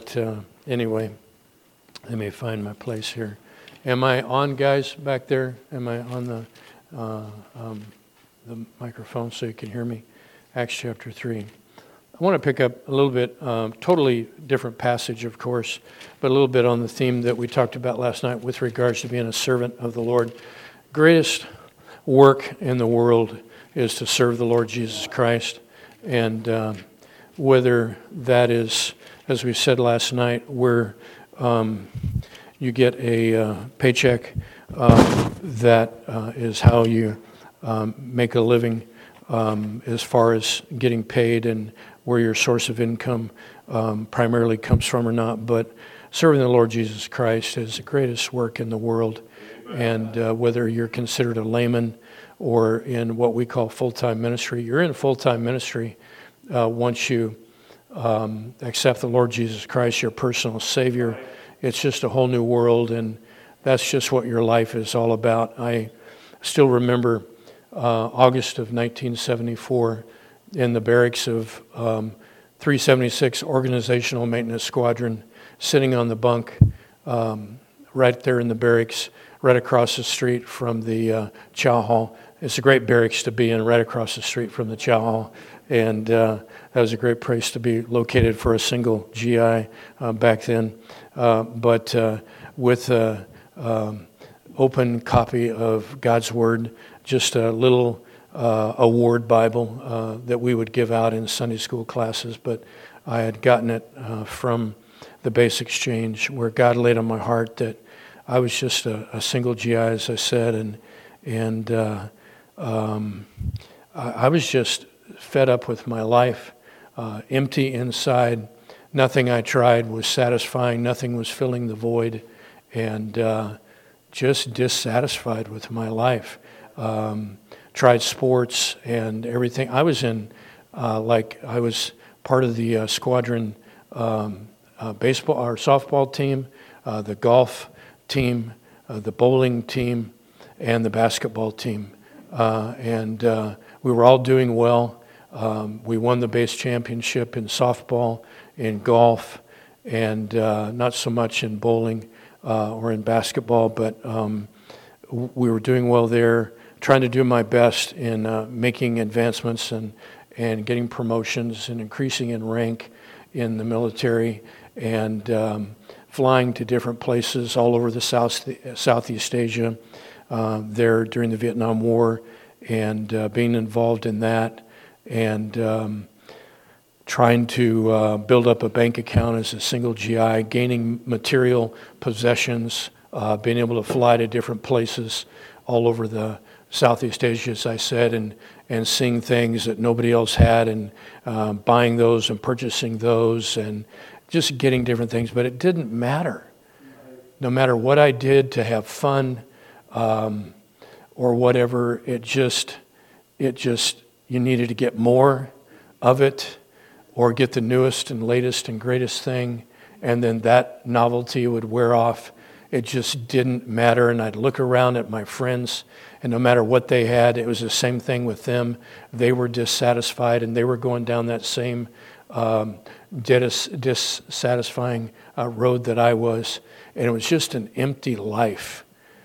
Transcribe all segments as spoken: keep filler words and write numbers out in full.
But uh, anyway, let me find my place here. Am I on, guys, back there? Am I on the uh, um, the microphone so you can hear me? Acts chapter three. I want to pick up a little bit, um, totally different passage, of course, but a little bit on the theme that we talked about last night with regards to being a servant of the Lord. Greatest work in the world is to serve the Lord Jesus Christ. And uh, whether that is, as we said last night, where um, you get a uh, paycheck, uh, that uh, is how you um, make a living um, as far as getting paid and where your source of income um, primarily comes from or not. But serving the Lord Jesus Christ is the greatest work in the world. And uh, whether you're considered a layman or in what we call full-time ministry, you're in full-time ministry uh, once you um, accept the Lord Jesus Christ, your personal Savior. It's just a whole new world, and that's just what your life is all about. I still remember uh, August of nineteen seventy-four in the barracks of um, three seventy-six Organizational Maintenance Squadron, sitting on the bunk um, right there in the barracks, right across the street from the uh, chow hall. It's a great barracks to be in, right across the street from the chow hall. And uh, that was a great place to be located for a single G I uh, back then. Uh, but uh, with an um, open copy of God's Word, just a little uh, award Bible uh, that we would give out in Sunday school classes. But I had gotten it uh, from the Base Exchange, where God laid on my heart that I was just a, a single G I, as I said, and and uh, um, I, I was just fed up with my life, uh, empty inside. Nothing I tried was satisfying. Nothing was filling the void, and uh, just dissatisfied with my life. Um, tried sports and everything. I was in, uh, like, I was part of the uh, squadron um, uh, baseball or softball team, uh, the golf team, uh, the bowling team, and the basketball team. Uh, and uh, we were all doing well. Um, we won the base championship in softball, in golf, and uh, not so much in bowling uh, or in basketball, but um, we were doing well there, trying to do my best in uh, making advancements and, and getting promotions and increasing in rank in the military, and um, flying to different places all over the South, Southeast Asia uh, there during the Vietnam War, and uh, being involved in that, and um, trying to uh, build up a bank account as a single G I, gaining material possessions, uh, being able to fly to different places all over the Southeast Asia, as I said, and, and seeing things that nobody else had, and uh, buying those and purchasing those, and just getting different things. But it didn't matter. No matter what I did to have fun um, or whatever, it just, it just, you needed to get more of it or get the newest and latest and greatest thing, and then that novelty would wear off. It just didn't matter, and I'd look around at my friends, and no matter what they had, it was the same thing with them. They were dissatisfied, and they were going down that same um, dis- dissatisfying uh, road that I was, and it was just an empty life.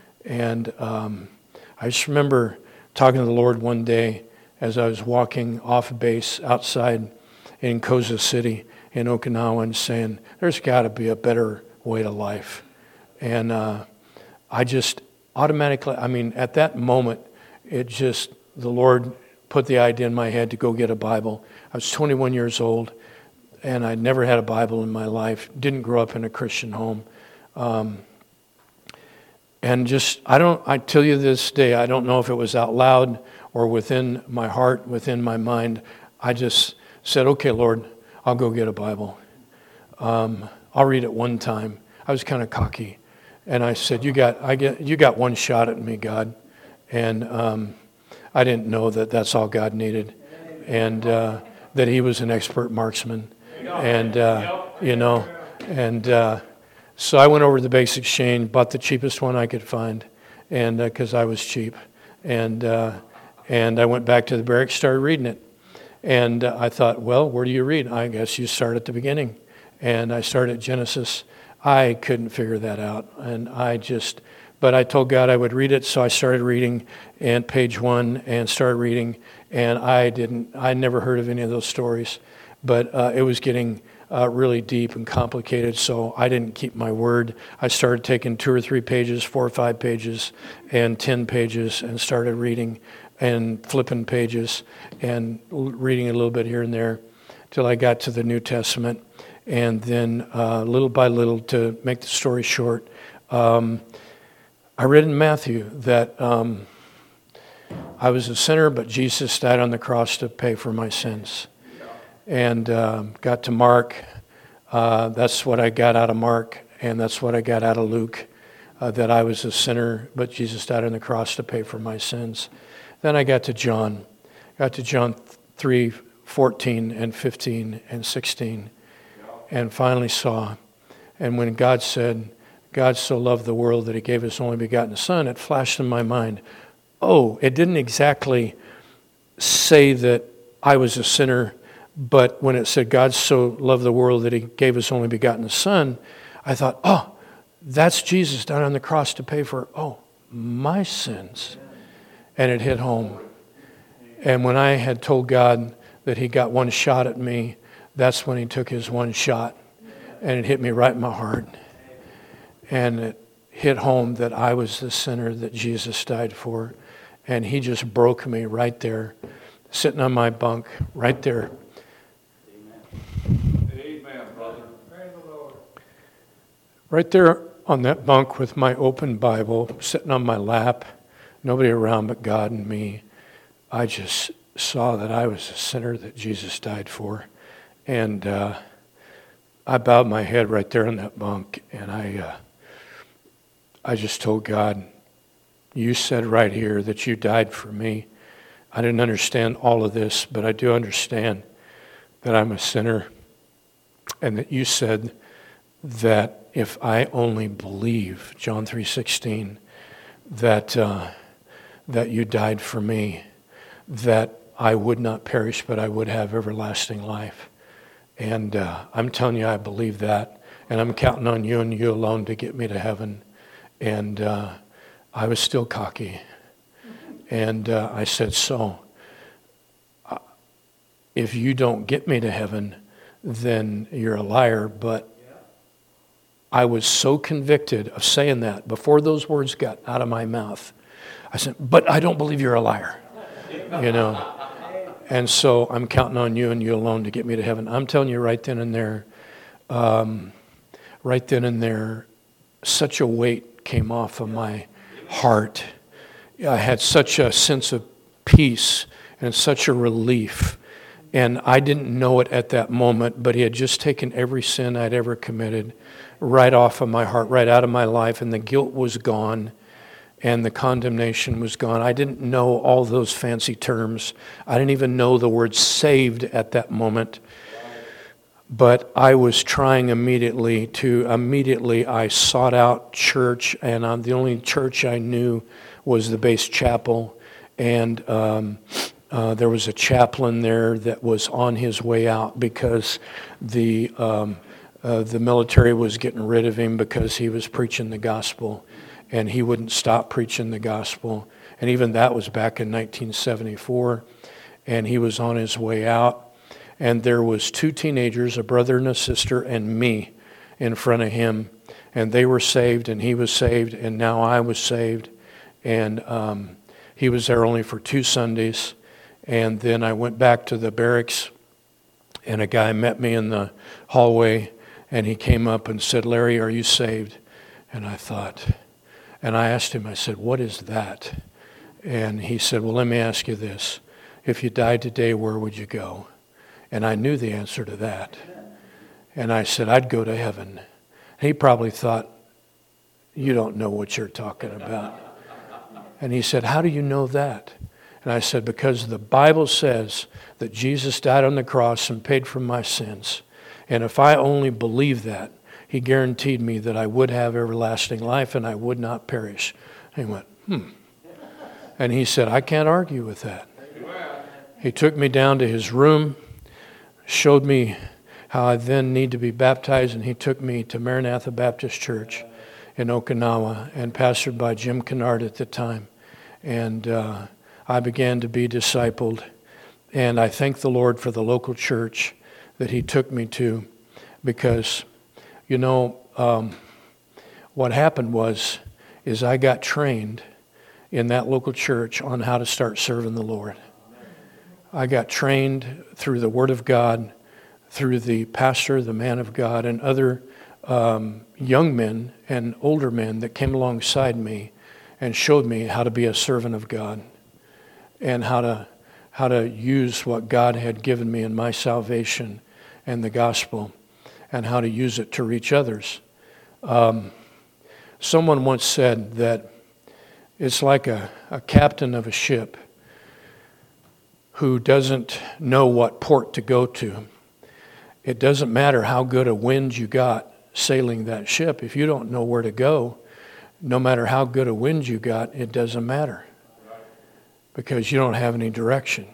And um, I just remember talking to the Lord one day as I was walking off base outside in Koza City in Okinawa, and saying, there's got to be a better way to life. And uh, I just automatically, I mean, at that moment, it just, the Lord put the idea in my head to go get a Bible. I was twenty-one years old, and I'd never had a Bible in my life, didn't grow up in a Christian home. Um, and just, I don't, I tell you this day, I don't know if it was out loud or within my heart, within my mind. I just said, okay, Lord, I'll go get a Bible. Um, I'll read it one time. I was kind of cocky. And I said, you got I get, you got one shot at me, God. And um, I didn't know that that's all God needed. And uh, that he was an expert marksman. And, uh, you know, and uh, so I went over to the Base Exchange, bought the cheapest one I could find, and because uh, I was cheap. And uh, and I went back to the barracks, started reading it. And uh, I thought, well, where do you read? I guess you start at the beginning. and I started Genesis. I couldn't figure that out, and I just, but I told God I would read it, so I started reading and page one and started reading, and I didn't, I never heard of any of those stories, but uh, it was getting uh, really deep and complicated, so I didn't keep my word. I started taking two or three pages, four or five pages, and ten pages, and started reading and flipping pages and reading a little bit here and there till I got to the New Testament. And then uh, little by little, to make the story short, um, I read in Matthew that um, I was a sinner, but Jesus died on the cross to pay for my sins. And uh, got to Mark. Uh, that's what I got out of Mark, and that's what I got out of Luke, uh, that I was a sinner, but Jesus died on the cross to pay for my sins. Then I got to John. Got to John three, fourteen and fifteen and sixteen. And finally saw, and when God said, God so loved the world that he gave his only begotten Son, it flashed in my mind, oh, it didn't exactly say that I was a sinner, but when it said God so loved the world that he gave his only begotten Son, I thought, oh, that's Jesus down on the cross to pay for, oh, my sins. And it hit home. And when I had told God that he got one shot at me, that's when he took his one shot, and it hit me right in my heart. And it hit home that I was the sinner that Jesus died for. And he just broke me right there, sitting on my bunk, right there. Amen. Amen, brother. Praise the Lord. Right there on that bunk with my open Bible, sitting on my lap, nobody around but God and me. I just saw that I was a sinner that Jesus died for. And uh, I bowed my head right there on that bunk, and I uh, I just told God, you said right here that you died for me. I didn't understand all of this, but I do understand that I'm a sinner, and that you said that if I only believe, John three sixteen, that uh, that you died for me, that I would not perish, but I would have everlasting life. And uh, I'm telling you, I believe that. And I'm counting on you and you alone to get me to heaven. And uh, I was still cocky. And uh, I said, so, uh, if you don't get me to heaven, then you're a liar. But I was so convicted of saying that before those words got out of my mouth. I said, but I don't believe you're a liar. You know. And so I'm counting on you and you alone to get me to heaven. I'm telling you right then and there, um, right then and there, such a weight came off of my heart. I had such a sense of peace and such a relief. And I didn't know it at that moment, but he had just taken every sin I'd ever committed right off of my heart, right out of my life, and the guilt was gone. And the condemnation was gone. I didn't know all those fancy terms. I didn't even know the word saved at that moment. But I was trying immediately to, immediately I sought out church, and um, the only church I knew was the base chapel. And um, uh, there was a chaplain there that was on his way out because the, um, uh, the military was getting rid of him because he was preaching the gospel. And he wouldn't stop preaching the gospel. And even that was back in nineteen seventy-four. And he was on his way out. And there was two teenagers, a brother and a sister, and me in front of him. And they were saved, and he was saved, and now I was saved. And um, he was there only for two Sundays. And then I went back to the barracks, and a guy met me in the hallway, and he came up and said, Larry, are you saved? And I thought... And I asked him, I said, what is that? And he said, well, let me ask you this. If you died today, where would you go? And I knew the answer to that. And I said, I'd go to heaven. He probably thought, you don't know what you're talking about. And he said, how do you know that? And I said, because the Bible says that Jesus died on the cross and paid for my sins. And if I only believe that, he guaranteed me that I would have everlasting life and I would not perish. And he went, hmm. And he said, I can't argue with that. He took me down to his room, showed me how I then need to be baptized, and he took me to Maranatha Baptist Church in Okinawa, and pastored by Jim Kennard at the time. And uh, I began to be discipled, and I thank the Lord for the local church that he took me to, because, you know, um, what happened was, is I got trained in that local church on how to start serving the Lord. I got trained through the Word of God, through the pastor, the man of God, and other um, young men and older men that came alongside me and showed me how to be a servant of God, and how to how to use what God had given me in my salvation and the gospel, and how to use it to reach others. Um, someone once said that it's like a, a captain of a ship who doesn't know what port to go to. It doesn't matter how good a wind you got sailing that ship. If you don't know where to go, no matter how good a wind you got, it doesn't matter, because you don't have any direction.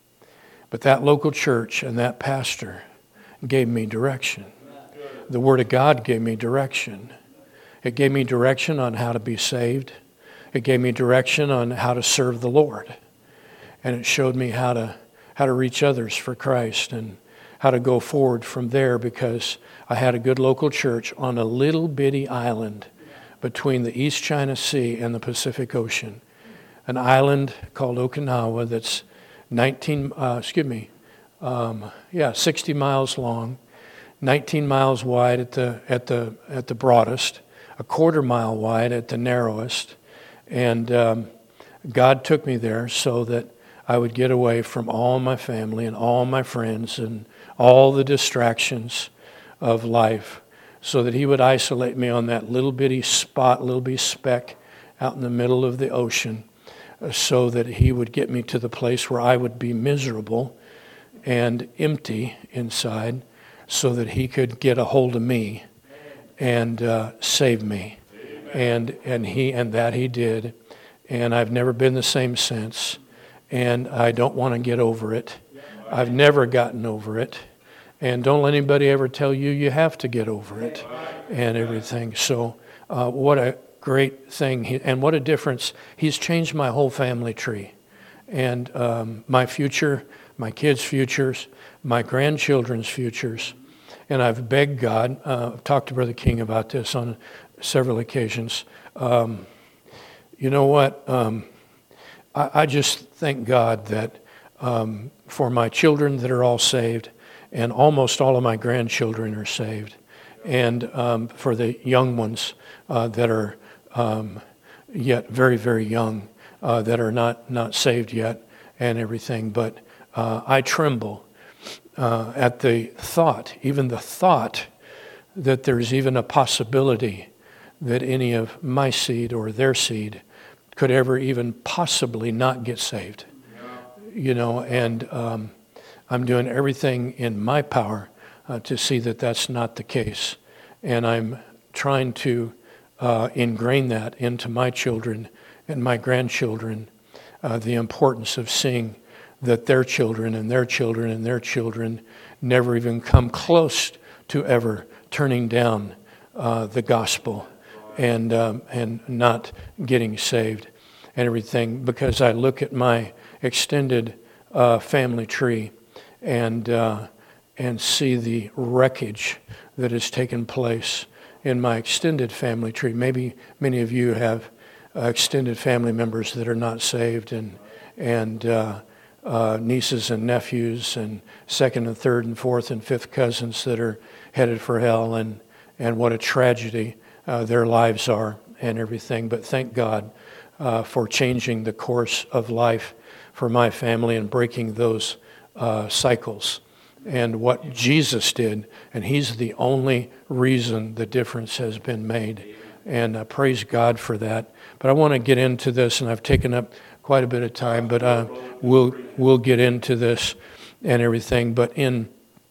But that local church and that pastor gave me direction. The Word of God gave me direction. It gave me direction on how to be saved. It gave me direction on how to serve the Lord. And it showed me how to how to reach others for Christ, and how to go forward from there, because I had a good local church on a little bitty island between the East China Sea and the Pacific Ocean. An island called Okinawa that's nineteen, uh, excuse me, um, yeah, sixty miles long, nineteen miles wide at the at the at the broadest, a quarter mile wide at the narrowest, and um, God took me there so that I would get away from all my family and all my friends and all the distractions of life, so that he would isolate me on that little bitty spot, little bitty speck out in the middle of the ocean, so that he would get me to the place where I would be miserable and empty inside, so that he could get a hold of me and uh, save me. And and he and that he did. And I've never been the same since. And I don't want to get over it. I've never gotten over it. And don't let anybody ever tell you you have to get over it and everything. So uh, what a great thing. He, and what a difference. He's changed my whole family tree. And um, my future, my kids' futures, my grandchildren's futures. And I've begged God, uh, I've talked to Brother King about this on several occasions. Um, you know what? Um, I, I just thank God that um, for my children that are all saved, and almost all of my grandchildren are saved, and um, for the young ones uh, that are um, yet very, very young, uh, that are not, not saved yet and everything. But uh, I tremble uh, at the thought, even the thought, that there's even a possibility that any of my seed or their seed could ever even possibly not get saved. You know, and um, I'm doing everything in my power uh, to see that that's not the case. And I'm trying to uh, ingrain that into my children and my grandchildren, uh, the importance of seeing that their children and their children and their children never even come close to ever turning down uh, the gospel and um, and not getting saved and everything. Because I look at my extended uh, family tree and uh, and see the wreckage that has taken place in my extended family tree. Maybe many of you have uh, extended family members that are not saved, and and uh, uh, nieces and nephews and second and third and fourth and fifth cousins that are headed for hell, and and what a tragedy uh, their lives are and everything. But thank God uh, for changing the course of life for my family and breaking those uh, cycles. And what Jesus did, and he's the only reason the difference has been made. And uh, praise God for that. But I want to get into this, and I've taken up quite a bit of time, but uh, we'll we'll get into this and everything. But in,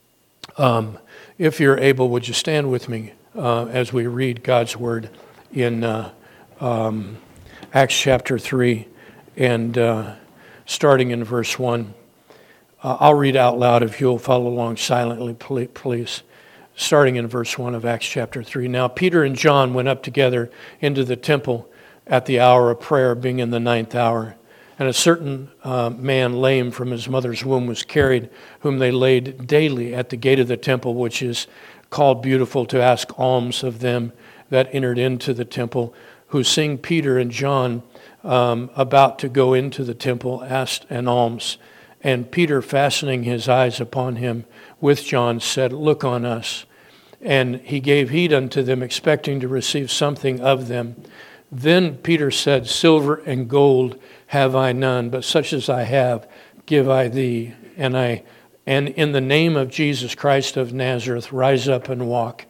um, if you're able, would you stand with me uh, as we read God's Word in uh, um, Acts chapter three, and uh, starting in verse one. Uh, I'll read out loud if you'll follow along silently, please. Starting in verse one of Acts chapter three. Now Peter and John went up together into the temple at the hour of prayer, being in the ninth hour. And a certain uh, man lame from his mother's womb was carried, whom they laid daily at the gate of the temple, which is called Beautiful, to ask alms of them that entered into the temple, who, seeing Peter and John um, about to go into the temple, asked an alms. And Peter, fastening his eyes upon him with John, said, Look on us. And he gave heed unto them, expecting to receive something of them. Then Peter said, Silver and gold have I none, but such as I have give I thee. And I, and in the name of Jesus Christ of Nazareth, rise up and walk.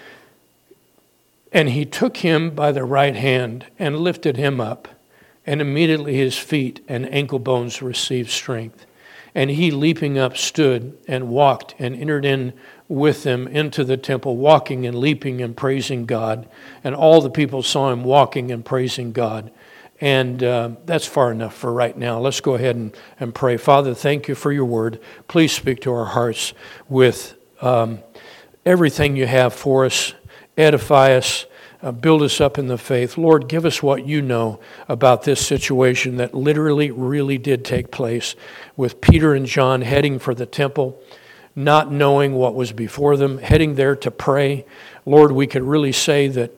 And he took him by the right hand and lifted him up. And immediately his feet and ankle bones received strength. And he, leaping up, stood and walked and entered in with them into the temple, walking and leaping and praising God. And all the people saw him walking and praising God. And uh, that's far enough for right now. Let's go ahead and, and pray. Father, thank you for your word. Please speak to our hearts with um, everything you have for us. Edify us. Uh, build us up in the faith. Lord, give us what you know about this situation that literally, really did take place with Peter and John heading for the temple, not knowing what was before them, heading there to pray. Lord, we could really say that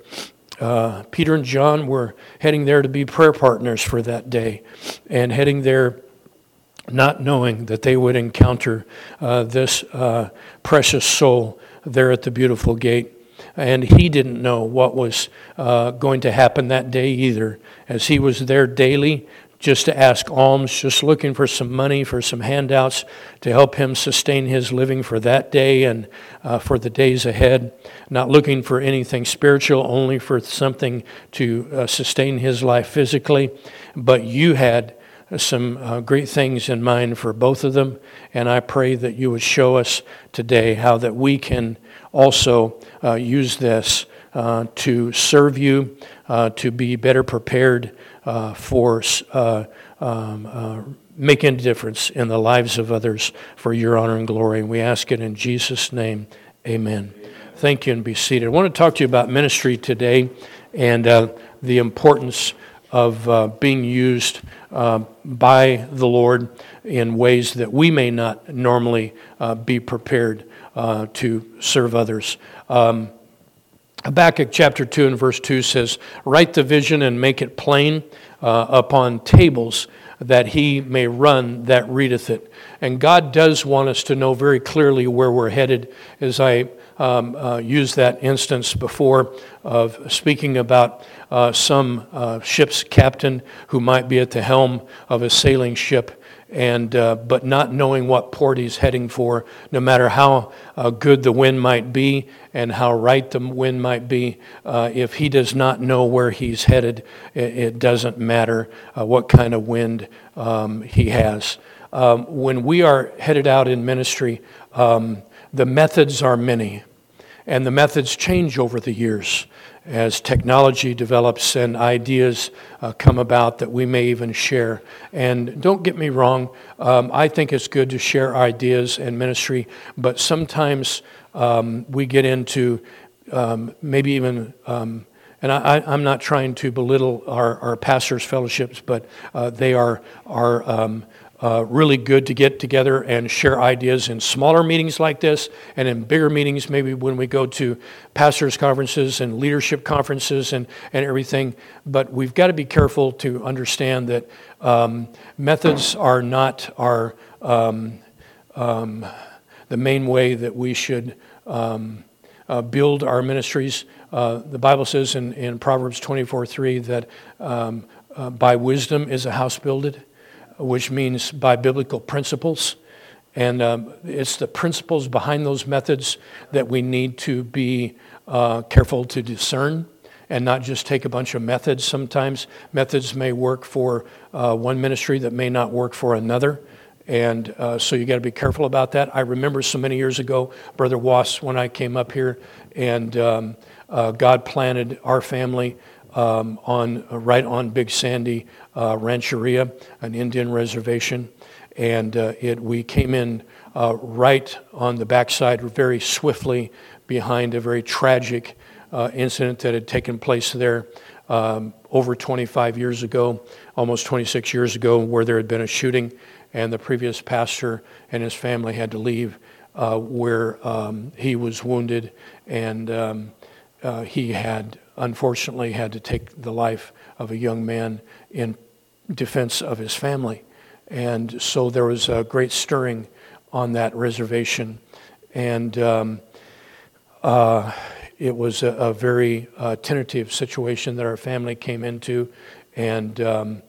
uh, Peter and John were heading there to be prayer partners for that day, and heading there not knowing that they would encounter uh, this uh, precious soul there at the beautiful gate. And he didn't know what was uh, going to happen that day either, as he was there daily just to ask alms, just looking for some money, for some handouts to help him sustain his living for that day and uh, for the days ahead. Not looking for anything spiritual, only for something to uh, sustain his life physically. But you had some uh, great things in mind for both of them, and I pray that you would show us today how that we can also uh, use this uh, to serve you, uh, to be better prepared uh, for uh, um, uh, making a difference in the lives of others for your honor and glory. And we ask it in Jesus' name, amen. Amen. Thank you, and be seated. I want to talk to you about ministry today and uh, the importance of uh, being used uh, by the Lord in ways that we may not normally uh, be prepared uh, to serve others. Um, Habakkuk chapter two and verse two says, Write the vision and make it plain uh, upon tables, that he may run that readeth it. And God does want us to know very clearly where we're headed. As I um, uh, used that instance before of speaking about uh, some uh, ship's captain who might be at the helm of a sailing ship, and uh, but not knowing what port he's heading for, no matter how uh, good the wind might be and how right the wind might be, uh, if he does not know where he's headed, it, it doesn't matter uh, what kind of wind um, he has. Um, when we are headed out in ministry, um, the methods are many, and the methods change over the years as technology develops and ideas uh, come about that we may even share. And don't get me wrong, um, I think it's good to share ideas and ministry, but sometimes um, we get into um, maybe even, um, and I, I'm not trying to belittle our, our pastors' fellowships, but uh, they are, are um, Uh, really good to get together and share ideas in smaller meetings like this, and in bigger meetings, maybe when we go to pastors' conferences and leadership conferences and, and everything. But we've got to be careful to understand that um, methods are not our um, um, the main way that we should um, uh, build our ministries. Uh, the Bible says in, in Proverbs twenty-four three that um, uh, by wisdom is a house builded, which means by biblical principles. And um, it's the principles behind those methods that we need to be uh, careful to discern and not just take a bunch of methods. Sometimes methods may work for uh, one ministry that may not work for another. And uh, so you got to be careful about that. I remember so many years ago, Brother Wass, when I came up here, and um, uh, God planted our family Um, on uh, right on Big Sandy uh, Rancheria, an Indian reservation, And uh, it we came in uh, right on the backside very swiftly behind a very tragic uh, incident that had taken place there um, over twenty-five years ago, almost twenty-six years ago, where there had been a shooting, and the previous pastor and his family had to leave, uh, where um, he was wounded, and um, uh, he had unfortunately had to take the life of a young man in defense of his family. And so there was a great stirring on that reservation, and um, uh, it was a, a very uh, tentative situation that our family came into, and um,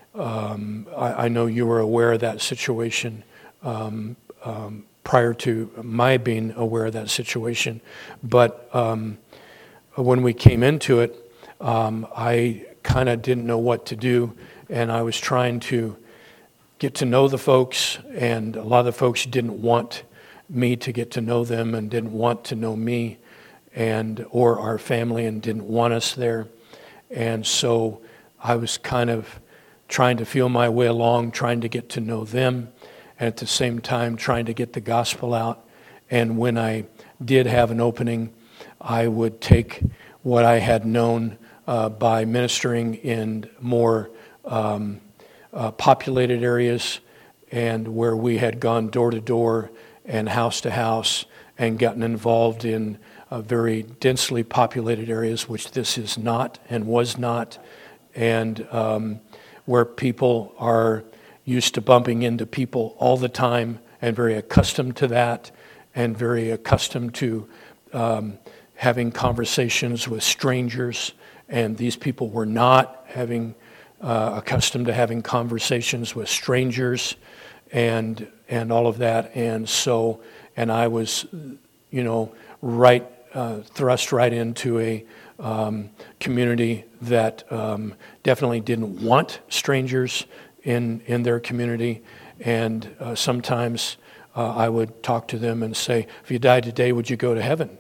um, I, I know you were aware of that situation um, um, prior to my being aware of that situation, but um, when we came into it, um, I kind of didn't know what to do, and I was trying to get to know the folks, and a lot of the folks didn't want me to get to know them and didn't want to know me and or our family and didn't want us there. And so I was kind of trying to feel my way along, trying to get to know them, and at the same time trying to get the gospel out. And when I did have an opening, I would take what I had known uh, by ministering in more um, Uh, populated areas, and where we had gone door to door and house to house and gotten involved in uh, very densely populated areas, which this is not and was not, and um, where people are used to bumping into people all the time and very accustomed to that and very accustomed to um, having conversations with strangers, and these people were not having Uh, accustomed to having conversations with strangers and and all of that. And so, and I was, you know, right, uh, thrust right into a um, community that um, definitely didn't want strangers in, in their community. And uh, sometimes uh, I would talk to them and say, if you died today, would you go to heaven?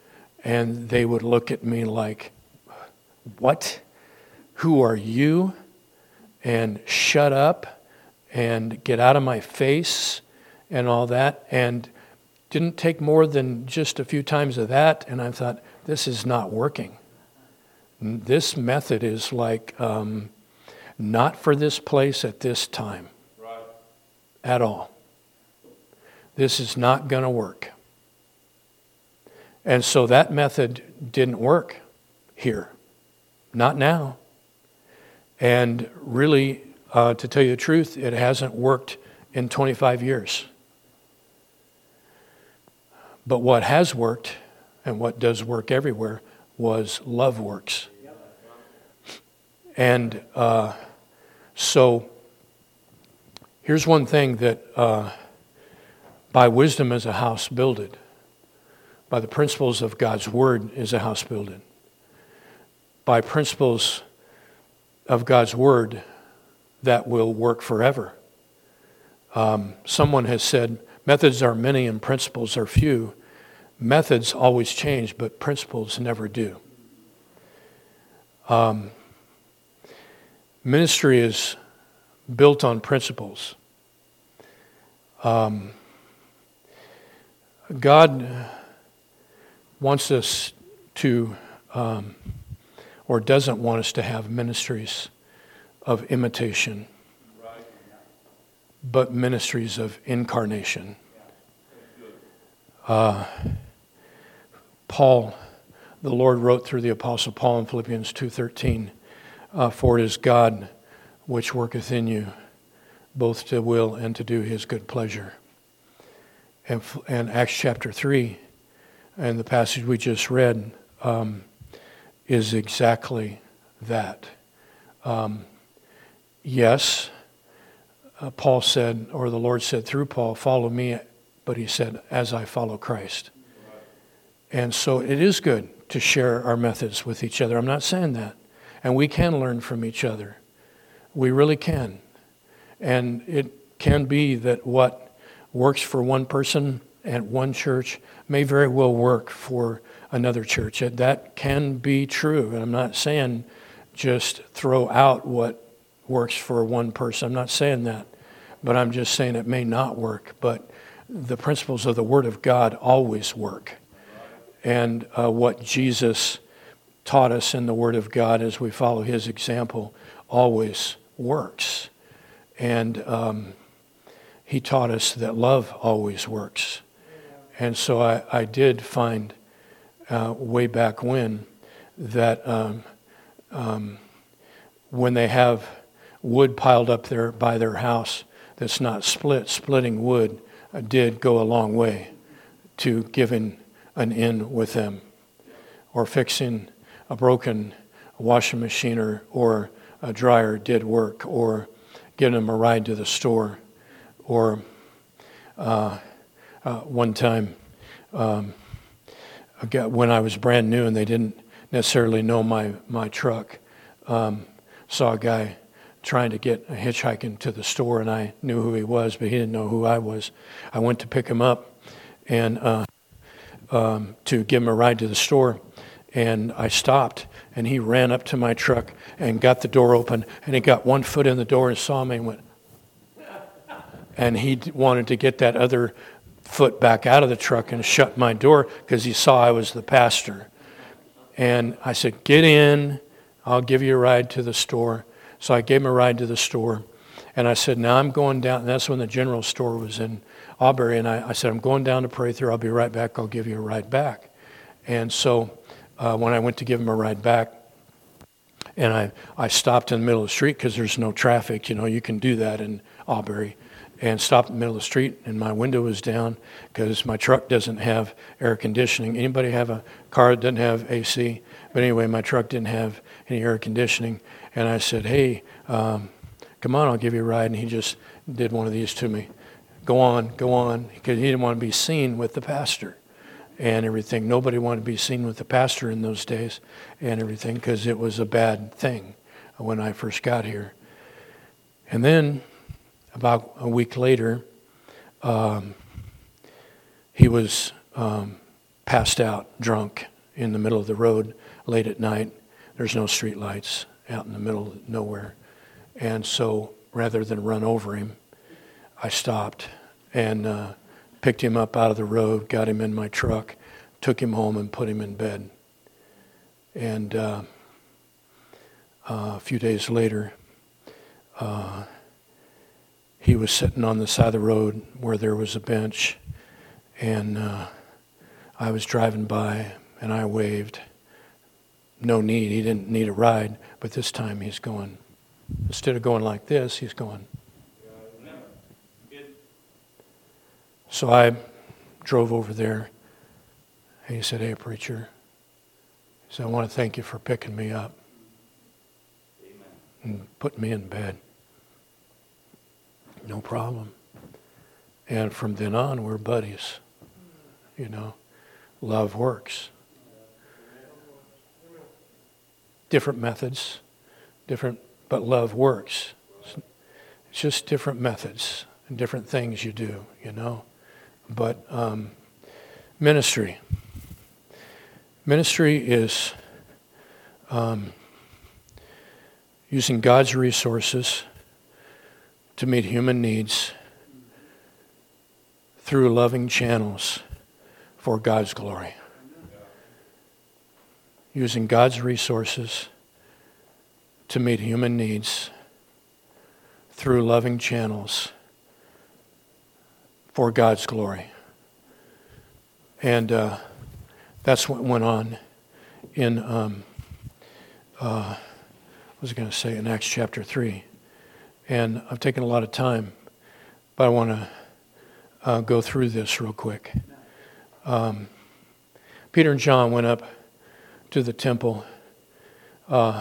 And they would look at me like, what? Who are you? And shut up and get out of my face and all that. And didn't take more than just a few times of that. And I thought, this is not working. This method is like um, not for this place at this time. Right. At all. This is not going to work. And so that method didn't work here. Not now. And really, uh, to tell you the truth, it hasn't worked in twenty-five years. But what has worked, and what does work everywhere, was love works. And uh, so, here's one thing that, uh, by wisdom is a house builded. By the principles of God's word is a house builded. By principles of God's word that will work forever. Um, someone has said, methods are many and principles are few. Methods always change, but principles never do. Um, ministry is built on principles. Um, God wants us to um, or doesn't want us to have ministries of imitation, but ministries of incarnation. Uh, Paul, the Lord wrote through the Apostle Paul in Philippians two thirteen, uh, for it is God which worketh in you, both to will and to do his good pleasure. And, and Acts chapter three, and the passage we just read, um, is exactly that. Um, yes, uh, Paul said, or the Lord said through Paul, follow me, but he said, as I follow Christ. And so it is good to share our methods with each other. I'm not saying that. And we can learn from each other. We really can. And it can be that what works for one person at one church may very well work for another church. That can be true. And I'm not saying just throw out what works for one person. I'm not saying that. but I'm just saying it may not work. But the principles of the Word of God always work. And uh, what Jesus taught us in the Word of God as we follow His example always works. And um, He taught us that love always works. And so I, I did find uh, way back when that um, um, when they have wood piled up there by their house that's not split, splitting wood uh, did go a long way to giving an in with them, or fixing a broken washing machine or, or a dryer did work, or giving them a ride to the store, or uh, uh, one time um, I got, when I was brand new and they didn't necessarily know my, my truck, um, saw a guy trying to get a hitchhiking to the store, and I knew who he was, but he didn't know who I was. I went to pick him up and uh, um, to give him a ride to the store, and I stopped, and he ran up to my truck and got the door open, and he got one foot in the door and saw me and went, and he wanted to get that other foot back out of the truck and shut my door because he saw I was the pastor. And I said, get in, I'll give you a ride to the store. So I gave him a ride to the store, and I said, now I'm going down, and that's when the general store was in Auberry, and I, I said, I'm going down to Prather, I'll be right back, I'll give you a ride back. And so uh, when I went to give him a ride back, and I, I stopped in the middle of the street because there's no traffic, you know, you can do that in Auberry, and stopped in the middle of the street, and my window was down because my truck doesn't have air conditioning. Anybody have a car that doesn't have A C? But anyway, my truck didn't have any air conditioning, and I said, hey, um, come on, I'll give you a ride, and he just did one of these to me. Go on, go on, because he didn't want to be seen with the pastor and everything. Nobody wanted to be seen with the pastor in those days and everything because it was a bad thing when I first got here. And then about a week later, um, he was um, passed out, drunk, in the middle of the road late at night. There's no street lights out in the middle of nowhere. And so rather than run over him, I stopped and uh, picked him up out of the road, got him in my truck, took him home and put him in bed. And uh, uh, a few days later, uh, he was sitting on the side of the road where there was a bench, and uh, I was driving by and I waved. No need, he didn't need a ride, but this time he's going, instead of going like this, he's going. So I drove over there, and he said, hey, preacher, he said, I want to thank you for picking me up and putting me in bed. No problem. And from then on, we're buddies. You know, love works. Different methods, different, but love works. It's just different methods and different things you do, you know. But um, ministry. Ministry is um, using God's resources to meet human needs through loving channels for God's glory. Using God's resources to meet human needs through loving channels for God's glory. And uh, that's what went on in, um, uh, what was I going to say, in Acts chapter three. And I've taken a lot of time, but I want to uh, go through this real quick. Um, Peter and John went up to the temple uh,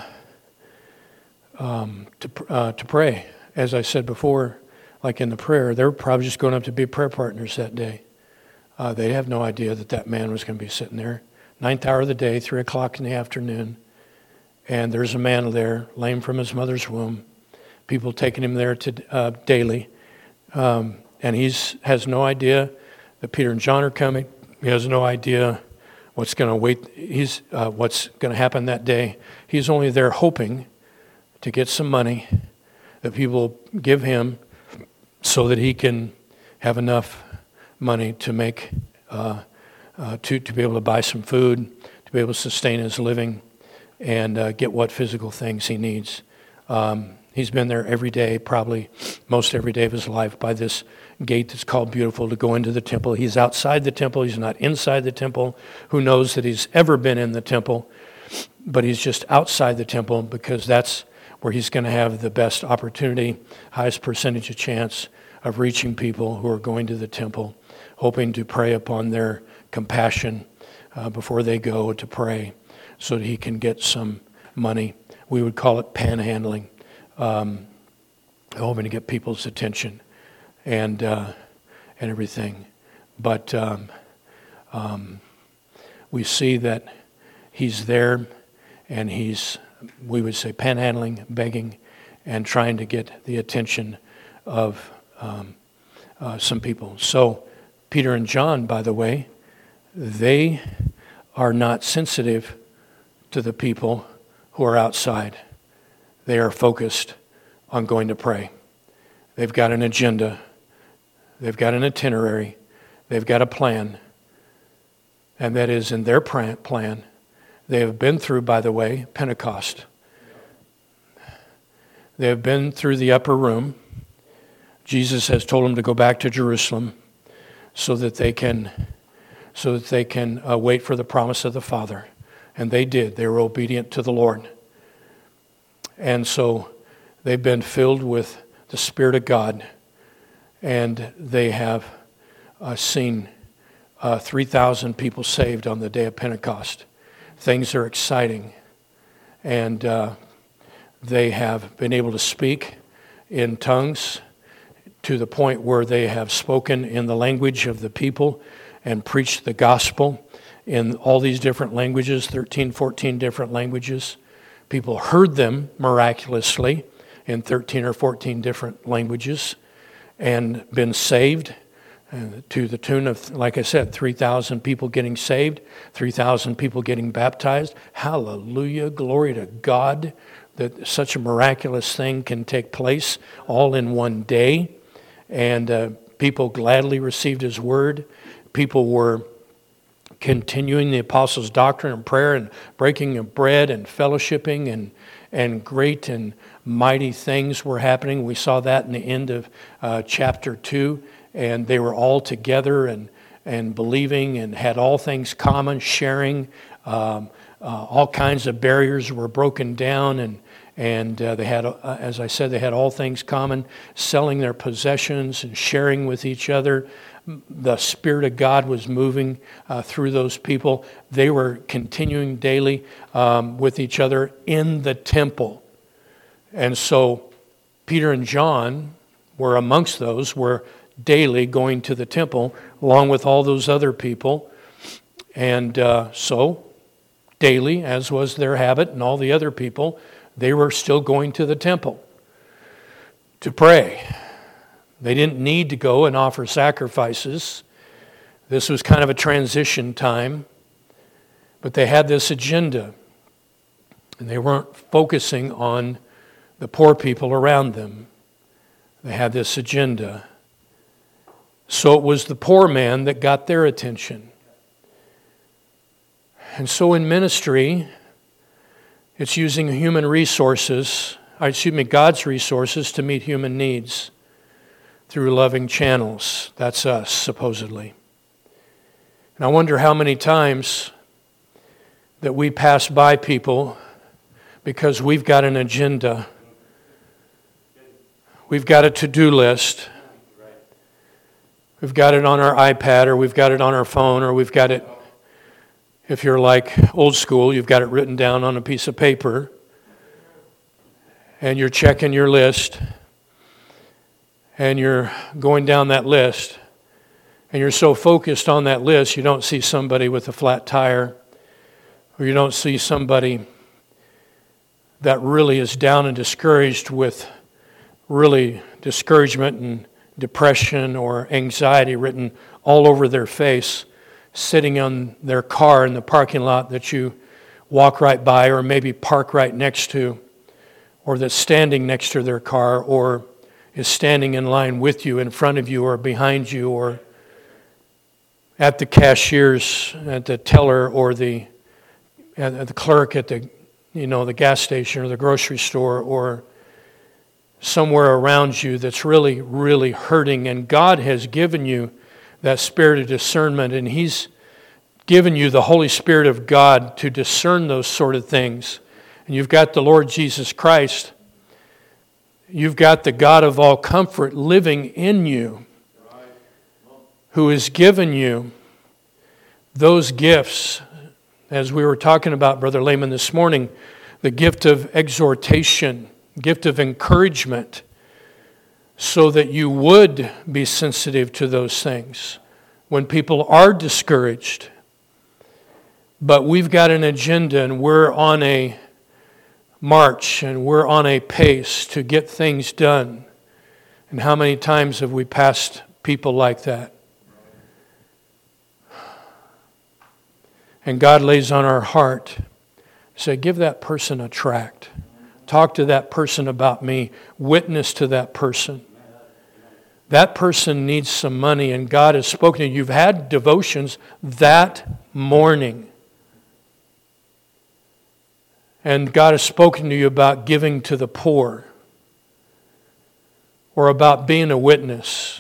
um, to uh, to pray. As I said before, like in the prayer, they were probably just going up to be prayer partners that day. Uh, they have no idea that that man was going to be sitting there. Ninth hour of the day, three o'clock in the afternoon, and there's a man there, lame from his mother's womb. People taking him there to uh, daily, um, and he's has no idea that Peter and John are coming. He has no idea what's going to wait. He's uh, what's going to happen that day. He's only there hoping to get some money that people give him so that he can have enough money to make, uh, uh, to, to be able to buy some food, to be able to sustain his living, and uh, get what physical things he needs. Um, he's been there every day, probably most every day of his life, by this gate that's called Beautiful, to go into the temple. He's outside the temple. He's not inside the temple. Who knows that he's ever been in the temple? But he's just outside the temple because that's where he's going to have the best opportunity, highest percentage of chance of reaching people who are going to the temple, hoping to prey upon their compassion uh, before they go to pray, so that he can get some money. We would call it panhandling, um, hoping to get people's attention and uh, and everything. But um, um, we see that he's there, and he's, we would say, panhandling, begging, and trying to get the attention of um, uh, some people. So Peter and John, by the way, they are not sensitive to the people who are outside. They are focused on going to pray. They've got an agenda. They've got an itinerary. They've got a plan. And that is in their plan. They have been through, by the way, Pentecost. They have been through the upper room. Jesus has told them to go back to Jerusalem so that they can, so that they can uh, wait for the promise of the Father. And they did. They were obedient to the Lord. And so they've been filled with the Spirit of God. And they have uh, seen uh, three thousand people saved on the day of Pentecost. Things are exciting. And uh, they have been able to speak in tongues to the point where they have spoken in the language of the people and preached the gospel in all these different languages, thirteen, fourteen different languages. People heard them miraculously in thirteen or fourteen different languages and been saved uh, to the tune of, like I said, three thousand people getting saved, three thousand people getting baptized. Hallelujah, glory to God that such a miraculous thing can take place all in one day. And uh, people gladly received his word. People were continuing the apostles' doctrine and prayer and breaking of bread and fellowshipping, and and great and mighty things were happening. We saw that in the end of uh, chapter two, and they were all together and and believing and had all things common, sharing. Um, uh, all kinds of barriers were broken down, and and uh, they had, uh, as I said, they had all things common, selling their possessions and sharing with each other. The Spirit of God was moving uh, through those people. They were continuing daily um, with each other in the temple. And so Peter and John were amongst those, were daily going to the temple along with all those other people. And uh, so daily, as was their habit, and all the other people, they were still going to the temple to pray. They didn't need to go and offer sacrifices. This was kind of a transition time. But they had this agenda. And they weren't focusing on the poor people around them. They had this agenda. So it was the poor man that got their attention. And so in ministry, it's using human resources, excuse me, God's resources to meet human needs through loving channels. That's us, supposedly. And I wonder how many times that we pass by people because we've got an agenda. We've got a to-do list. We've got it on our iPad, or we've got it on our phone, or we've got it, if you're like old school, you've got it written down on a piece of paper, and you're checking your list, and you're going down that list, and you're so focused on that list, you don't see somebody with a flat tire, or you don't see somebody that really is down and discouraged with really discouragement and depression or anxiety written all over their face, sitting on their car in the parking lot that you walk right by, or maybe park right next to, or that's standing next to their car, or is standing in line with you, in front of you, or behind you, or at the cashiers, at the teller, or the at the clerk at the you know the gas station or the grocery store, or somewhere around you that's really, really hurting. And God has given you that spirit of discernment, and He's given you the Holy Spirit of God to discern those sort of things. And you've got the Lord Jesus Christ. You've got the God of all comfort living in you, who has given you those gifts. As we were talking about, Brother Lehman, this morning, the gift of exhortation, gift of encouragement, so that you would be sensitive to those things when people are discouraged. But we've got an agenda, and we're on a march, and we're on a pace to get things done. And how many times have we passed people like that? And God lays on our heart, say, give that person a tract. Talk to that person about me. Witness to that person. That person needs some money, and God has spoken to you. You've had devotions that morning. And God has spoken to you about giving to the poor, or about being a witness.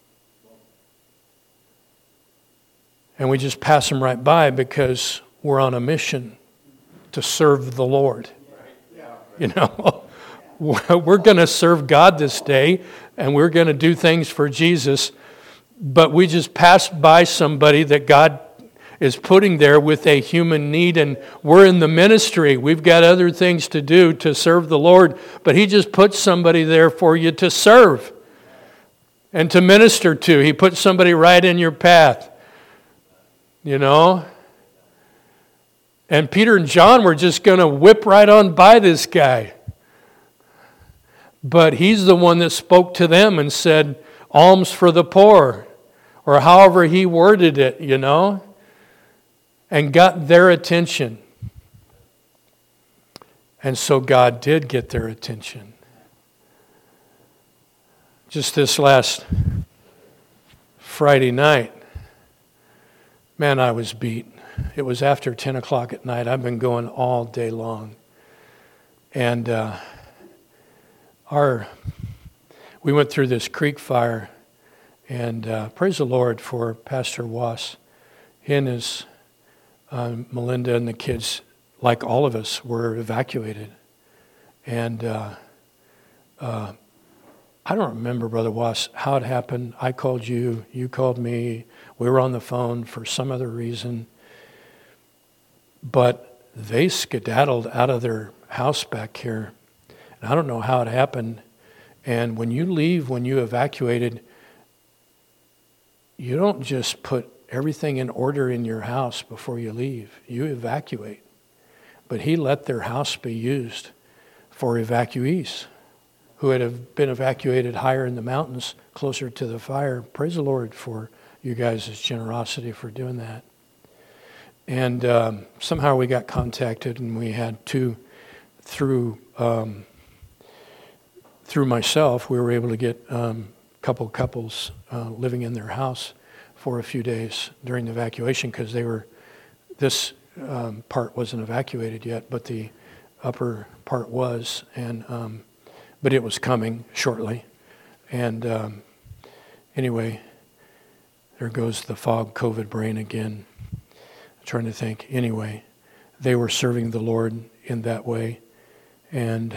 And we just pass them right by because we're on a mission to serve the Lord. You know, we're going to serve God this day, and we're going to do things for Jesus, but we just passed by somebody that God is putting there with a human need, and we're in the ministry. We've got other things to do to serve the Lord, but He just put somebody there for you to serve and to minister to. He put somebody right in your path, you know. And Peter and John were just going to whip right on by this guy. But He's the one that spoke to them and said, alms for the poor, or however He worded it, you know, and got their attention. And so God did get their attention. Just this last Friday night, man, I was beat. It was after ten o'clock at night. I've been going all day long. And uh, our we went through this creek fire, and uh, praise the Lord for Pastor Wass. He and his uh, Melinda and the kids, like all of us, were evacuated. And uh, uh, I don't remember, Brother Wass, how it happened. I called you, you called me. We were on the phone for some other reason. But they skedaddled out of their house back here. And I don't know how it happened. And when you leave, when you evacuated, you don't just put everything in order in your house before you leave. You evacuate. But he let their house be used for evacuees who had been evacuated higher in the mountains, closer to the fire. Praise the Lord for you guys' generosity for doing that. And um, somehow we got contacted, and we had two, through um, through myself, we were able to get um, a couple couples uh, living in their house for a few days during the evacuation, because they were, this um, part wasn't evacuated yet, but the upper part was, and um, but it was coming shortly. And um, anyway, there goes the fog COVID brain again. Trying to think. Anyway, they were serving the Lord in that way. And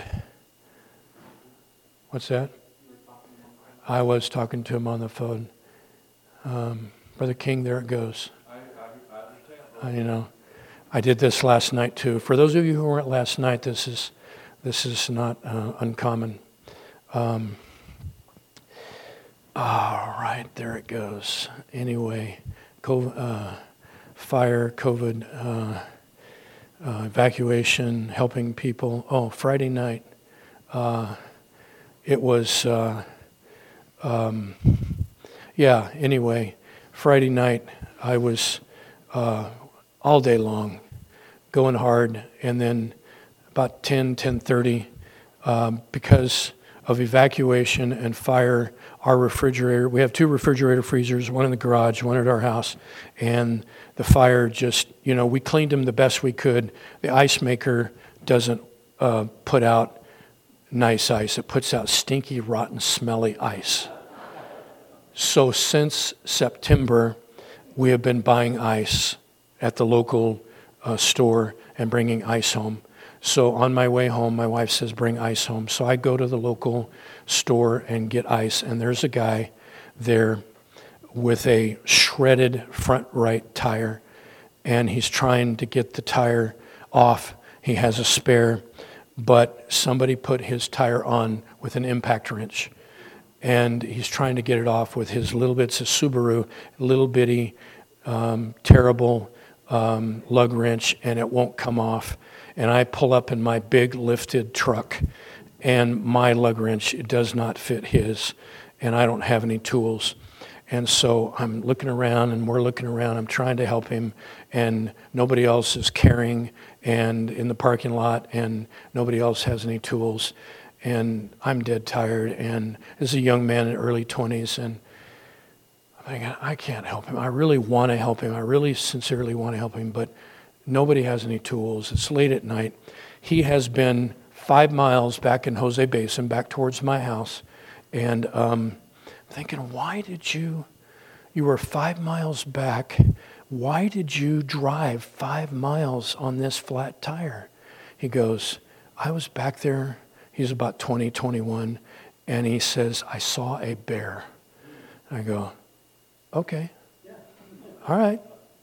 what's that? I was talking to him on the phone. Um, Brother King, there it goes. I, I, I Uh, you know, I did this last night too. For those of you who weren't last night, this is this is not uh, uncommon. Um, all right, there it goes. Anyway, COVID, uh, fire, COVID, uh, uh, evacuation, helping people. Oh, Friday night, uh, it was, uh, um, yeah, anyway, Friday night, I was uh, all day long going hard, and then about ten, ten thirty, um, because of evacuation and fire our refrigerator. We have two refrigerator freezers, one in the garage, one at our house, and the fire just, you know, we cleaned them the best we could. The ice maker doesn't uh, put out nice ice. It puts out stinky, rotten, smelly ice. So since September, we have been buying ice at the local uh, store and bringing ice home. So on my way home, my wife says, bring ice home. So I go to the local store and get ice, and there's a guy there with a shredded front right tire, and he's trying to get the tire off. He has a spare, but somebody put his tire on with an impact wrench, and he's trying to get it off with his little bits of Subaru, little bitty, um, terrible um, lug wrench, and it won't come off. And I pull up in my big lifted truck, and my lug wrench, it does not fit his, and I don't have any tools. And so I'm looking around, and we're looking around. I'm trying to help him, and nobody else is carrying, and in the parking lot, and nobody else has any tools. And I'm dead tired, and as a young man in early twenties, and I'm thinking, I can't help him. I really want to help him. I really sincerely want to help him, but nobody has any tools. It's late at night. He has been five miles back in Jose Basin, back towards my house, and um, thinking, why did you, you were five miles back, why did you drive five miles on this flat tire? He goes, I was back there, he's about twenty, twenty-one, and he says, I saw a bear. I go, okay, all right.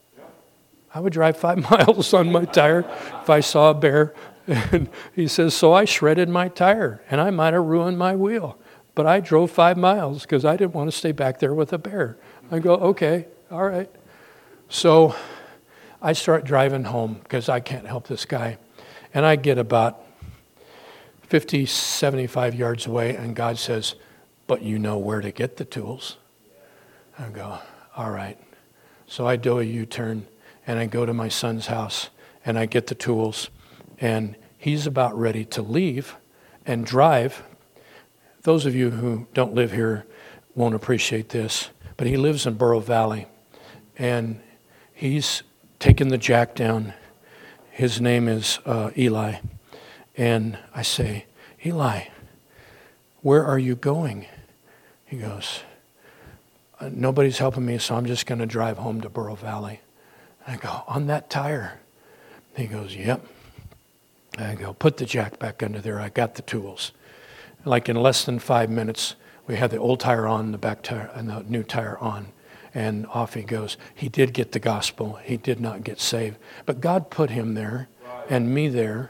I would drive five miles on my tire if I saw a bear. And he says, so I shredded my tire, and I might have ruined my wheel. But I drove five miles because I didn't want to stay back there with a bear. I go, okay, all right. So I start driving home because I can't help this guy. And I get about fifty, seventy-five yards away, and God says, but you know where to get the tools. I go, all right. So I do a U-turn, and I go to my son's house, and I get the tools, and he's about ready to leave and drive. Those of you who don't live here won't appreciate this, but he lives in Burro Valley, and he's taken the jack down. His name is uh, Eli, and I say, Eli, where are you going? He goes, nobody's helping me, so I'm just going to drive home to Burro Valley. I go, on that tire? He goes, yep. I go, put the jack back under there. I got the tools. Like in less than five minutes, we had the old tire on, the back tire, and the new tire on. And off he goes. He did get the gospel. He did not get saved. But God put him there and me there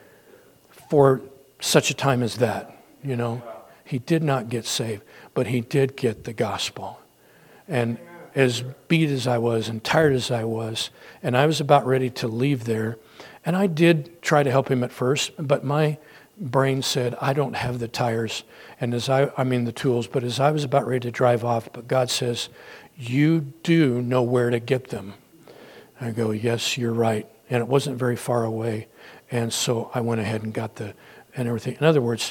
for such a time as that, you know. He did not get saved, but he did get the gospel. And as beat as I was and tired as I was, and I was about ready to leave there, and I did try to help him at first, but my brain said, I don't have the tires, and as I, I mean the tools, but as I was about ready to drive off, but God says, you do know where to get them. I go, yes, you're right. And it wasn't very far away. And so I went ahead and got the, and everything. In other words,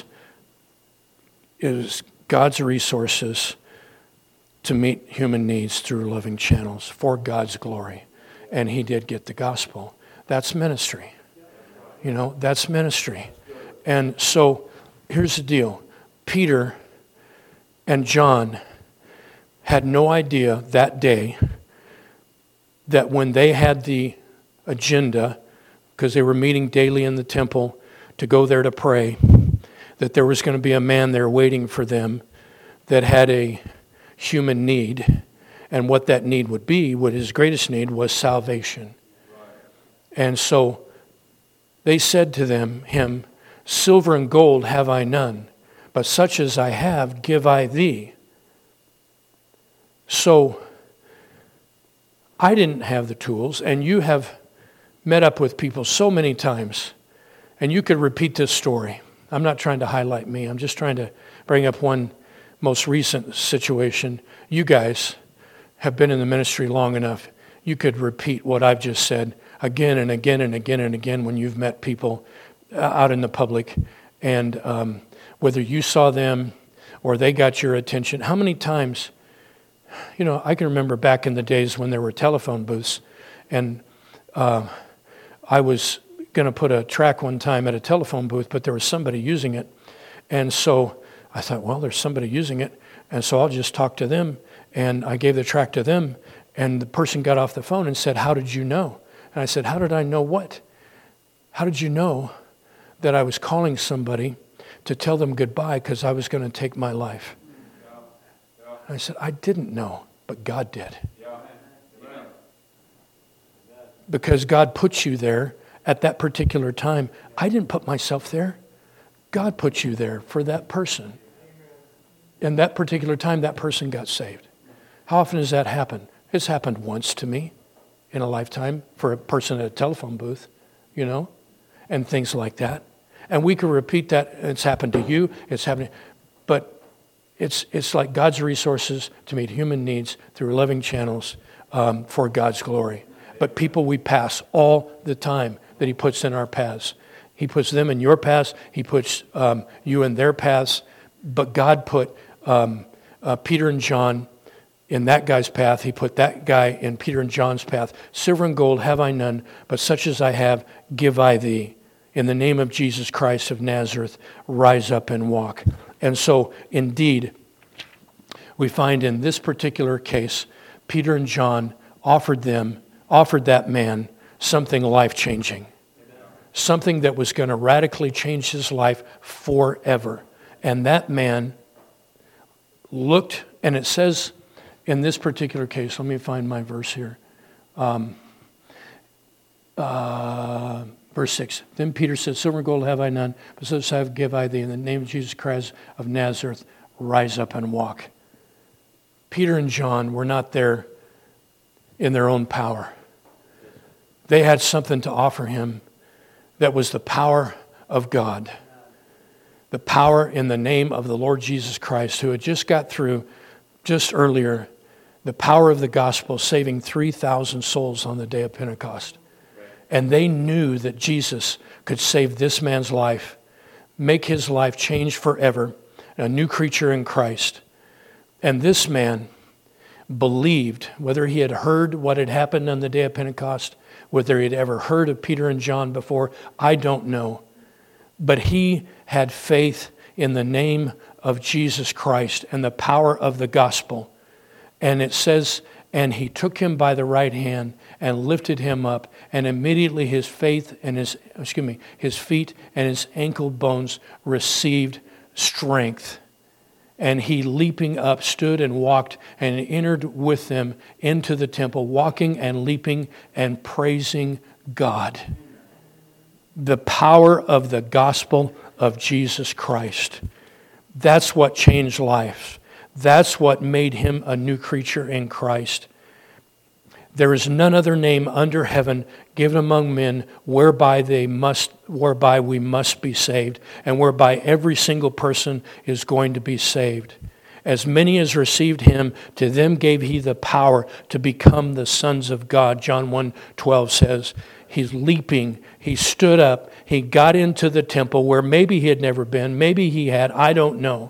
it was God's resources to meet human needs through loving channels for God's glory. And he did get the gospel. That's ministry. You know, that's ministry. And so here's the deal. Peter and John had no idea that day that when they had the agenda, because they were meeting daily in the temple to go there to pray, that there was going to be a man there waiting for them that had a human need. And what that need would be, what his greatest need was salvation. And so they said to them, him, silver and gold have I none, but such as I have give I thee. So I didn't have the tools, and you have met up with people so many times, and you could repeat this story. I'm not trying to highlight me. I'm just trying to bring up one most recent situation. You guys have been in the ministry long enough. You could repeat what I've just said again and again and again and again when you've met people out in the public, And um, whether you saw them or they got your attention, how many times, you know, I can remember back in the days when there were telephone booths, and uh, I was going to put a track one time at a telephone booth, but there was somebody using it. And so I thought, well, there's somebody using it, and so I'll just talk to them. And I gave the track to them, and the person got off the phone and said, how did you know? And I said, how did I know what? How did you know that I was calling somebody to tell them goodbye because I was going to take my life? Yeah. Yeah. And I said, I didn't know, but God did. Yeah. Amen. Because God put you there at that particular time. I didn't put myself there. God put you there for that person. And that particular time, that person got saved. How often does that happen? It's happened once to me in a lifetime for a person at a telephone booth, you know, and things like that. And we can repeat that. It's happened to you. It's happening. But it's it's like God's resources to meet human needs through loving channels um, for God's glory. But people we pass all the time that he puts in our paths. He puts them in your paths. He puts um, you in their paths. But God put um, uh, Peter and John in that guy's path. He put that guy in Peter and John's path. Silver and gold have I none, but such as I have give I thee. In the name of Jesus Christ of Nazareth, rise up and walk. And so, indeed, we find in this particular case, Peter and John offered them, offered that man something life-changing. Something that was going to radically change his life forever. And that man looked, and it says in this particular case, let me find my verse here. Um, uh, verse six. Then Peter said, silver and gold have I none, but such as I have give I thee. In the name of Jesus Christ of Nazareth, rise up and walk. Peter and John were not there in their own power. They had something to offer him that was the power of God. The power in the name of the Lord Jesus Christ, who had just got through, just earlier, the power of the gospel saving three thousand souls on the day of Pentecost. And they knew that Jesus could save this man's life, make his life change forever, a new creature in Christ. And this man believed, whether he had heard what had happened on the day of Pentecost, whether he had ever heard of Peter and John before, I don't know. But he had faith in the name of Jesus Christ and the power of the gospel. And it says, and he took him by the right hand and lifted him up, and immediately his faith and his, excuse me, his feet and his ankle bones received strength. And he, leaping up, stood and walked and entered with them into the temple, walking and leaping and praising God. The power of the gospel of Jesus Christ. That's what changed lives. That's what made him a new creature in Christ. There is none other name under heaven given among men whereby they must, whereby we must be saved, and whereby every single person is going to be saved. As many as received him, to them gave he the power to become the sons of God. John one twelve says, he's leaping, he stood up, he got into the temple where maybe he had never been, maybe he had, I don't know.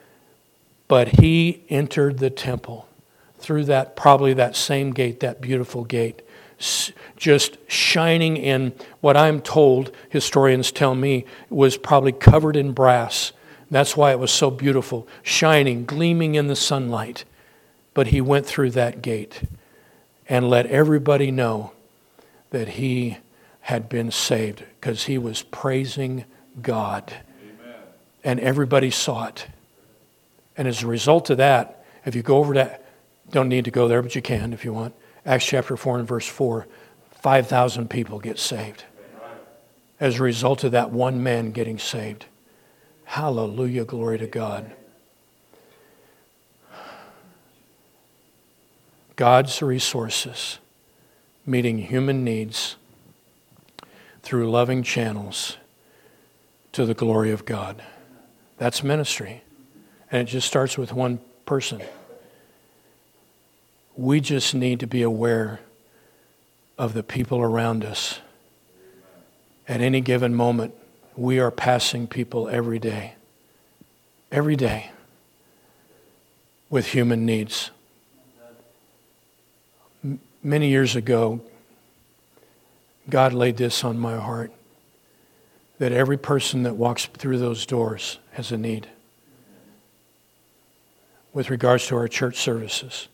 But he entered the temple through that, probably that same gate, that beautiful gate, just shining in what I'm told, historians tell me, was probably covered in brass. That's why it was so beautiful, shining, gleaming in the sunlight. But he went through that gate and let everybody know that he had been saved because he was praising God. Amen. And everybody saw it. And as a result of that, if you go over to, don't need to go there, but you can if you want, Acts chapter four and verse four, five thousand people get saved as a result of that one man getting saved. Hallelujah, glory to God. God's resources meeting human needs through loving channels to the glory of God. That's ministry. And it just starts with one person. We just need to be aware of the people around us at any given moment. we are passing people every day, every day, with human needs. M- many years ago, God laid this on my heart, that every person that walks through those doors has a need with regards to our church services.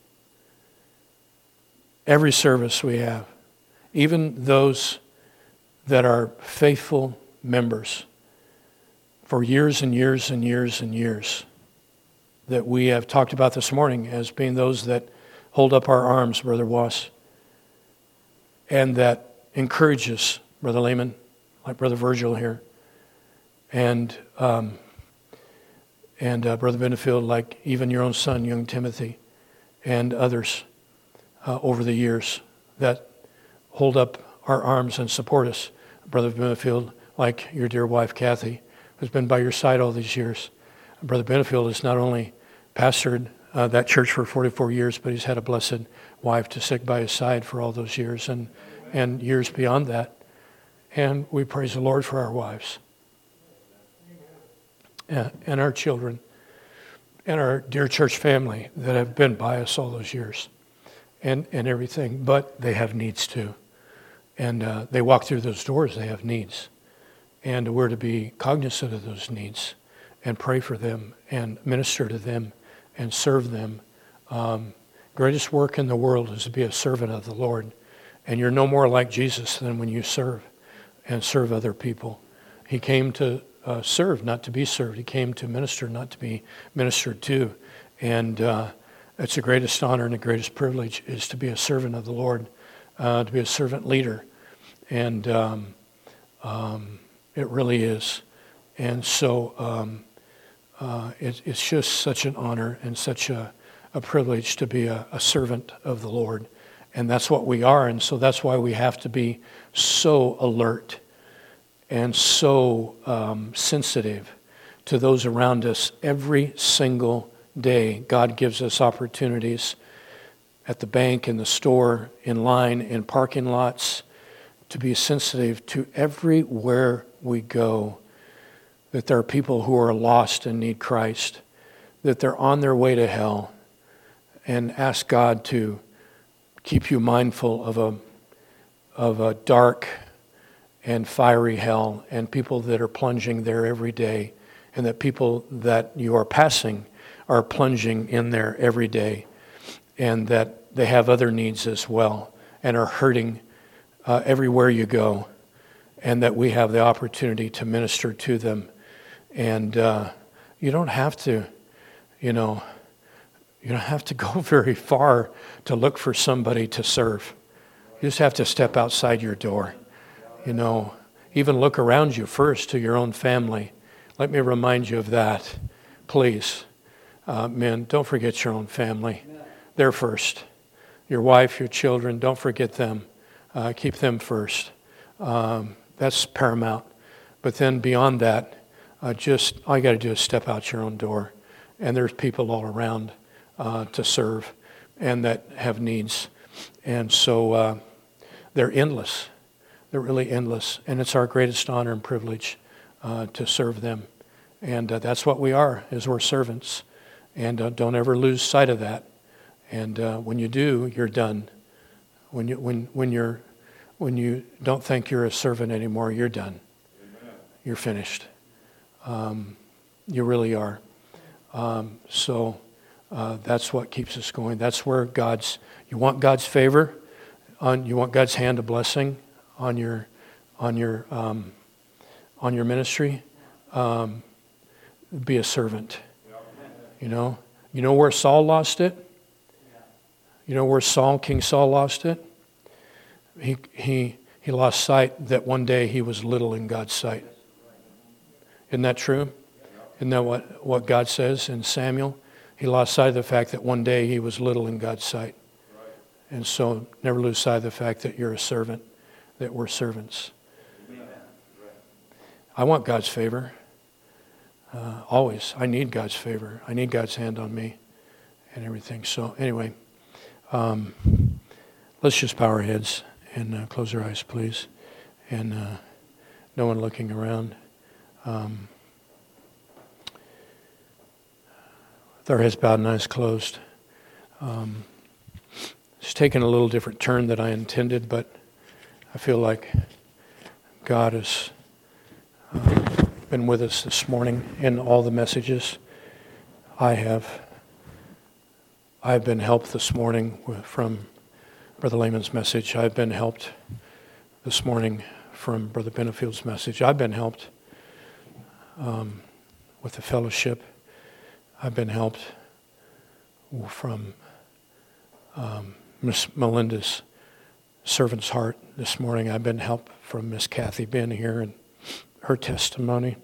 Every service we have, even those that are faithful members for years and years and years and years, that we have talked about this morning as being those that hold up our arms, Brother Was, and that encourages Brother Lehman, like Brother Virgil here, and um, and uh, Brother Benefield, like even your own son, young Timothy, and others uh, over the years that hold up our arms and support us. Brother Benefield, like your dear wife, Kathy, who's been by your side all these years. Brother Benefield has not only pastored uh, that church for forty-four years, but he's had a blessed wife to stick by his side for all those years and, and years beyond that. And we praise the Lord for our wives and, and our children and our dear church family that have been by us all those years and, and everything. But they have needs too. And uh, they walk through those doors, they have needs. And we're to be cognizant of those needs and pray for them and minister to them and serve them. Um, greatest work in the world is to be a servant of the Lord. And you're no more like Jesus than when you serve and serve other people. He came to uh, serve, not to be served. He came to minister, not to be ministered to. And uh, it's the greatest honor and the greatest privilege is to be a servant of the Lord, uh, to be a servant leader. And um, um, it really is. And so um, uh, it, it's just such an honor and such a, a privilege to be a, a servant of the Lord. And that's what we are. And so that's why we have to be so alert and so um, sensitive to those around us every single day. God gives us opportunities at the bank, in the store, in line, in parking lots, to be sensitive to everywhere we go, that there are people who are lost and need Christ, that they're on their way to hell, and ask God to keep you mindful of a of a dark and fiery hell, and people that are plunging there every day, and that people that you are passing are plunging in there every day, and that they have other needs as well, and are hurting uh, everywhere you go, and that we have the opportunity to minister to them. And uh, you don't have to, you know, you don't have to go very far to look for somebody to serve. You just have to step outside your door. You know, even look around you first to your own family. Let me remind you of that, please. Uh, men, don't forget your own family. They're first. Your wife, your children, don't forget them. Uh, keep them first. Um, that's paramount. But then beyond that, uh, just all you got to do is step out your own door. And there's people all around uh, to serve and that have needs. And so uh, they're endless. They're really endless. And it's our greatest honor and privilege uh, to serve them. And uh, that's what we are, is we're servants. And uh, don't ever lose sight of that. And uh, when you do, you're done. When you when when you're when you don't think you're a servant anymore, you're done. Amen. You're finished. Um, you really are. Um, so uh, that's what keeps us going. That's where God's. You want God's favor, on you want God's hand of blessing on your on your um, on your ministry. Um, be a servant. You know. You know where Saul lost it. You know where Saul, King Saul, lost it? He he he lost sight that one day he was little in God's sight. Isn't that true? Isn't that what, what God says in Samuel? He lost sight of the fact that one day he was little in God's sight. And so never lose sight of the fact that you're a servant, that we're servants. I want God's favor. Uh, always. I need God's favor. I need God's hand on me and everything. So anyway. Um, let's just bow our heads and uh, close our eyes, please. And uh, no one looking around. Um, with our heads bowed and eyes closed. Um, it's taken a little different turn than I intended, but I feel like God has uh, been with us this morning in all the messages. I have. I've been helped this morning with, from Brother Lehman's message. I've been helped this morning from Brother Benefield's message. I've been helped um, with the fellowship. I've been helped from um, Miss Melinda's servant's heart this morning. I've been helped from Miss Kathy being here and her testimony.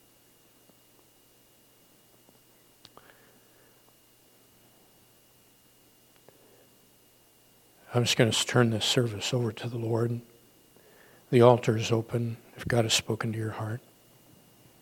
I'm just going to turn this service over to the Lord. The altar is open if God has spoken to your heart.